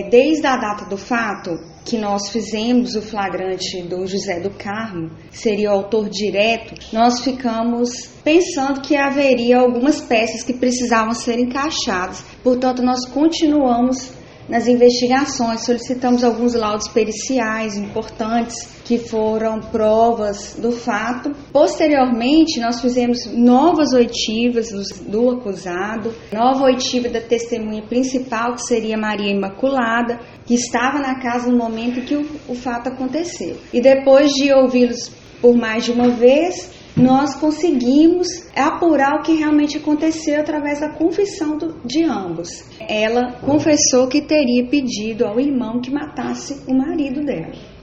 Desde a data do fato, que nós fizemos o flagrante do José do Carmo, que seria o autor direto, nós ficamos pensando que haveria algumas peças que precisavam ser encaixadas. Portanto, nós continuamos nas investigações, solicitamos alguns laudos periciais importantes, que foram provas do fato. Posteriormente, nós fizemos novas oitivas do acusado, nova oitiva da testemunha principal, que seria Maria Imaculada, que estava na casa no momento em que o fato aconteceu. E depois de ouvi-los por mais de uma vez, nós conseguimos apurar o que realmente aconteceu através da confissão de ambos. Ela confessou que teria pedido ao irmão que matasse o marido dela.